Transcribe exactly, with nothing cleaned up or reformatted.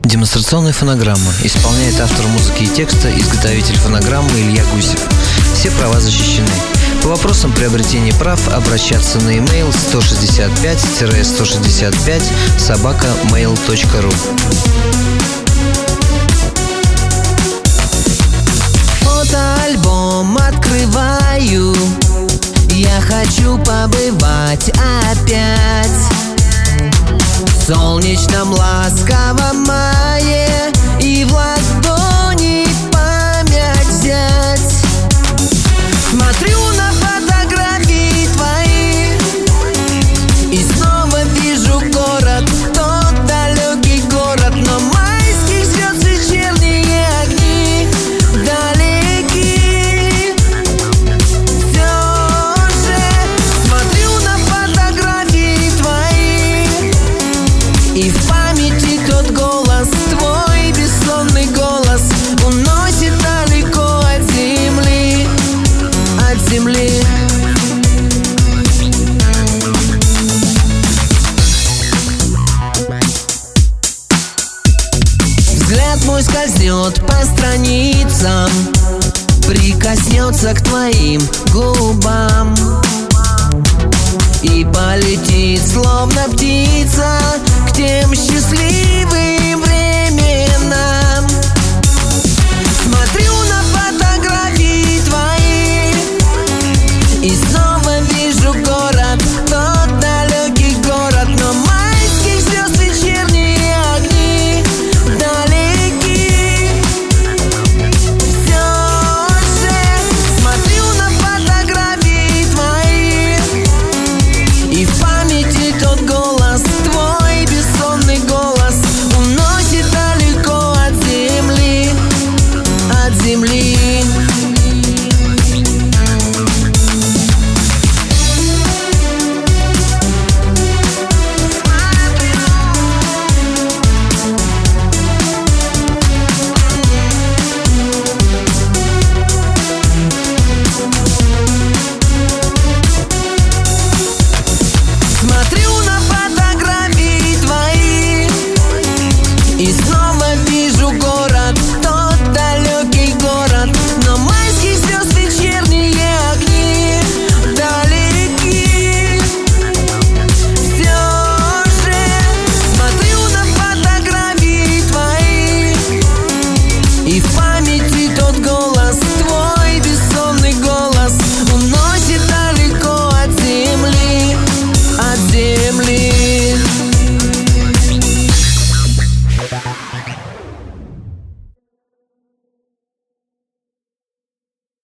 Демонстрационная фонограмма. Исполняет автор музыки и текста, изготовитель фонограммы Илья Гусев. Все права защищены. По вопросам приобретения прав обращаться на e-mail сто шестьдесят пять сто шестьдесят пять собака mail точка ру. Фотоальбом открываю, я хочу побывать опять в солнечном ласковом мае и в ладони память взять. Смотрю на фотографии твои и снова вижу город, тот далекий город, но майских звезд вечерние огни далеки. Все же смотрю на фотографии твои и в памяти тот голос, твой бессонный голос, уносит далеко от земли, от земли. Взгляд мой скользнет по страницам, прикоснется к твоим губам и полетит, словно птица, к тем счастливым временам. Смотрю на фотографии твои и снова вижу город, тот далекий город, но майских звезд вечерние огни далеки. Все же смотрю на фотографии твои и в памяти тот голос, твой бессонный голос, уносит далеко от земли, от земли. Смотрю на фотографии твои и снова